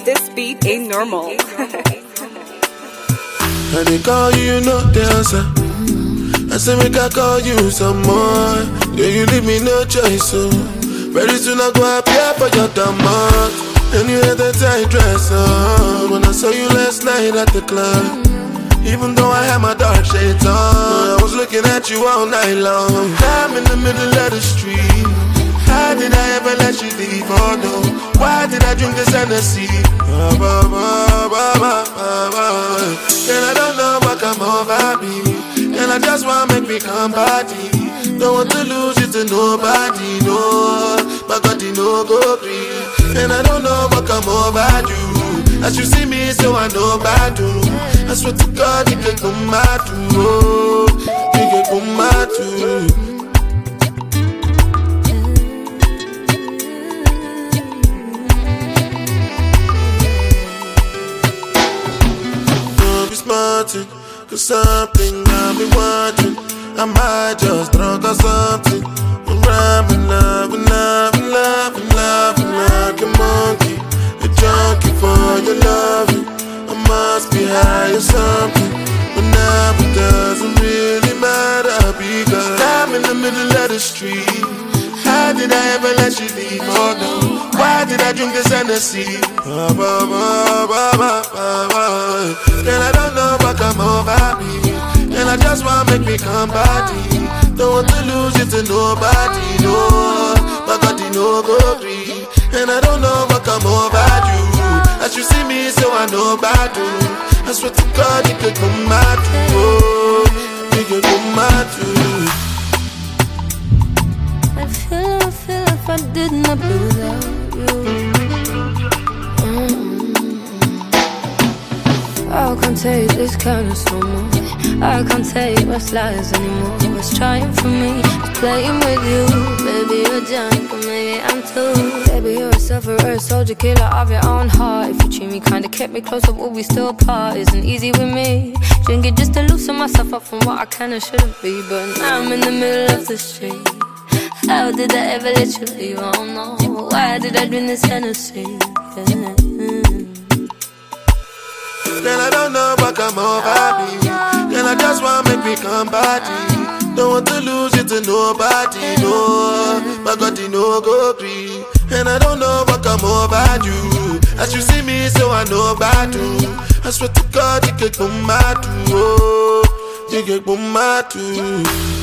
This beat ain't normal. And they call you, you know the answer. I say make I call you some more. Yeah, you leave me no choice, so very soon I go appear for your demand. And you had that tight dress on when I saw you last night at the club. Even though I had my dark shades on, I was looking at you all night long. I'm in the middle of the street. How did I ever let you leave? Oh no, why did I drink this Hennessy? And I don't know what come over me. And I just wanna make me come party. Don't want to lose you to nobody, no. My God, you no go free. And I don't know what come over you. As you see me, so I know about you. I swear to God, you can come out too. You can come out too. Smarting, cause something I've been watching. I might just drunk or something. I'm rhyming, loving like a monkey, a junkie for your loving. I must be high or something, but now it doesn't really matter because I'm in the middle of the street. How did I ever let you leave? Oh no, why did I drink this Hennessy? And I don't know what come over me. And I just wanna make me come party. Don't want to lose you to nobody, no. My God, you no go free. And I don't know what come over you. As you see me, so I know about you. I swear to God, you can come out too. You can come out too. I feel if I did not be without you. I can't take this kindness no more. I can't take what's lies anymore. What's trying for me, it's playing with you. Baby, you're junk, but maybe I'm too. Baby, you're a sufferer, soldier, killer of your own heart. If you treat me kinda, kept me closer, will we still part? Isn't easy with me. Drink it just to loosen myself up from what I can and shouldn't be. But now I'm in the middle of the street. How did I ever let you leave? I don't know. Why did I drink this Hennessy? Yeah. Then I don't know what come over me. Then I just wanna make me come party. Don't want to lose you to nobody, no. My God, you no go free. And I don't know what come over you. As you see me, so I know about you. I swear to God, you can come out too. You can come out too.